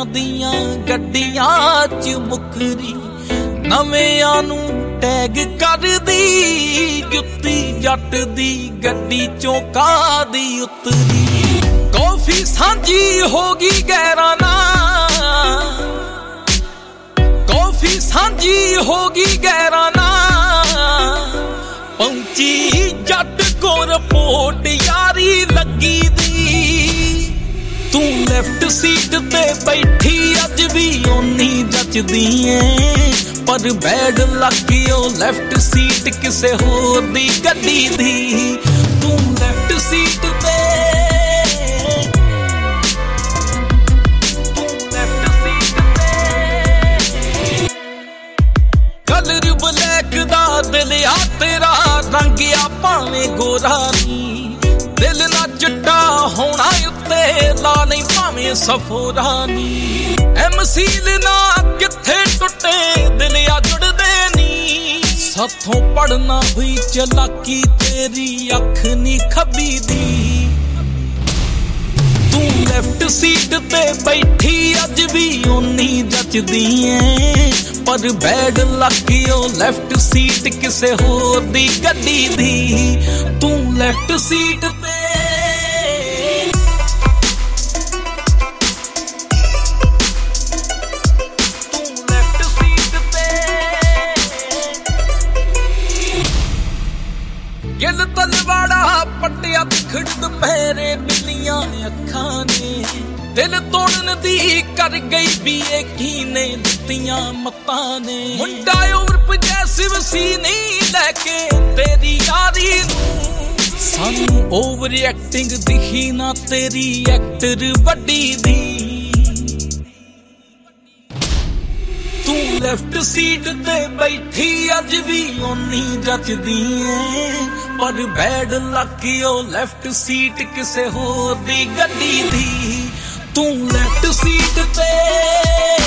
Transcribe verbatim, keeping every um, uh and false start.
दियां गड्डियां च मुखरी नवेयां नू टैग कर दी जुत्ती जट दी गड्डी चों कादी उतरी कॉफी सांझी होगी गैरां नाल कॉफी सांझी होगी गैरां नाल पहुंची जट को रिपोर्ट यारी लगी दी तू लेफ्ट सीट ते बैठी अज भी ओनी जचदी ऐ पर बैड लग ओ लेफ्ट सीट किसे होर दी गड्डी दी तू लेफ्ट सीट ते तू लेफ्ट सीट ते कलर ब्लैक दा दिल आ तेरा रंग आ भावें गोरा नी दिल ना चिट्टा होना उत्ते ला नहीं भावें सफोरा नी एमसील ना किथे टुटे दिल आ जुड़दे नी साथों पढ़ना हुई चलाकी तेरी अख नी खबी दी तू लेफ्ट सीट ते बैठी अज भी ओनी जचदी ऐ पर बैड लग ओ लेफ्ट सीट किसे होर दी गड्डी दी तू लेफ्ट सीट ते गिल तलवाड़ा पटिया खिड़ पैरे बिलियां अखां ने दिल तोड़न दी कर गई भी की ने दित्तियां मतां ने मुंडा उर्फ जैसी वसी नहीं लैके तेरी यारी नू सानू ओवर एक्टिंग दिखी ना तेरी एक्टर वड्डी दी तू लेफ्ट सीट ते बैठी अज भी ओनी जचदी ऐ पर बैड लग ओ लेफ्ट सीट किसे होर दी गड्डी दी तू लेफ्ट सीट ते